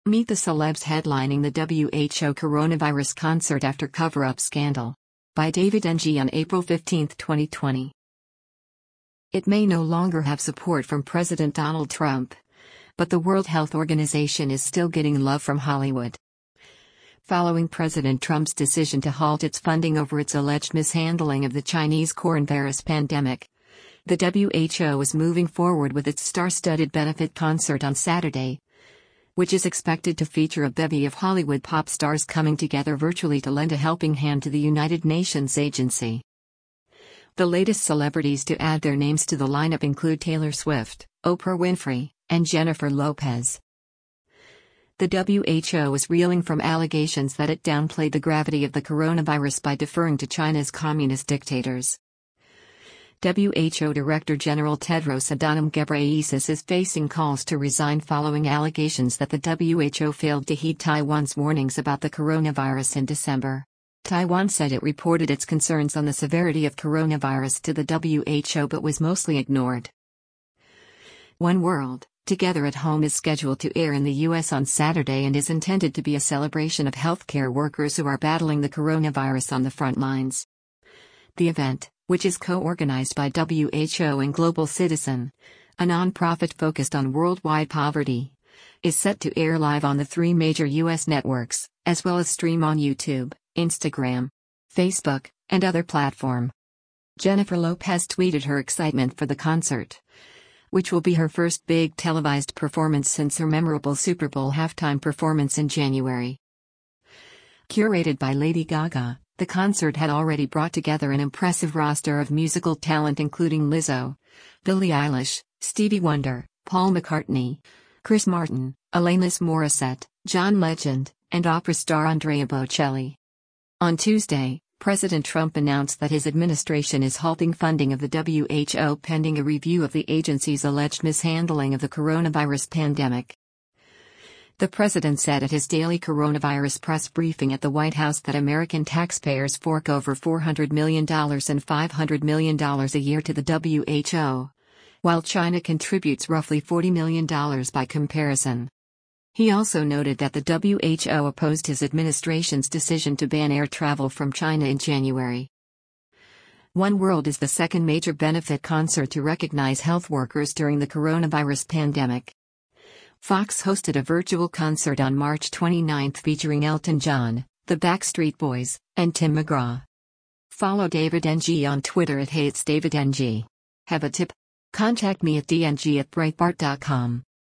Meet the celebs headlining the WHO coronavirus concert after cover-up scandal. By David Ng on April 15, 2020. It may no longer have support from President Donald Trump, but the World Health Organization is still getting love from Hollywood. Following President Trump's decision to halt its funding over its alleged mishandling of the Chinese coronavirus pandemic, the WHO is moving forward with its star-studded benefit concert on Saturday, which is expected to feature a bevy of Hollywood pop stars coming together virtually to lend a helping hand to the United Nations agency. The latest celebrities to add their names to the lineup include Taylor Swift, Oprah Winfrey, and Jennifer Lopez. The WHO is reeling from allegations that it downplayed the gravity of the coronavirus by deferring to China's communist dictators. WHO Director General Tedros Adhanom Ghebreyesus is facing calls to resign following allegations that the WHO failed to heed Taiwan's warnings about the coronavirus in December. Taiwan said it reported its concerns on the severity of coronavirus to the WHO but was mostly ignored. One World, Together at Home is scheduled to air in the U.S. on Saturday and is intended to be a celebration of healthcare workers who are battling the coronavirus on the front lines. The event, which is co-organized by WHO and Global Citizen, a non-profit focused on worldwide poverty, is set to air live on the 3 major U.S. networks, as well as stream on YouTube, Instagram, Facebook, and other platforms. Jennifer Lopez tweeted her excitement for the concert, which will be her first big televised performance since her memorable Super Bowl halftime performance in January. Curated by Lady Gaga, the concert had already brought together an impressive roster of musical talent including Lizzo, Billie Eilish, Stevie Wonder, Paul McCartney, Chris Martin, Alanis Morissette, John Legend, and opera star Andrea Bocelli. On Tuesday, President Trump announced that his administration is halting funding of the WHO pending a review of the agency's alleged mishandling of the coronavirus pandemic. The president said at his daily coronavirus press briefing at the White House that American taxpayers fork over $400 million and $500 million a year to the WHO, while China contributes roughly $40 million by comparison. He also noted that the WHO opposed his administration's decision to ban air travel from China in January. One World is the second major benefit concert to recognize health workers during the coronavirus pandemic. Fox hosted a virtual concert on March 29 featuring Elton John, the Backstreet Boys, and Tim McGraw. Follow David Ng on Twitter at @HeyIt'sDavidNG. Have a tip? Contact me at dng@breitbart.com.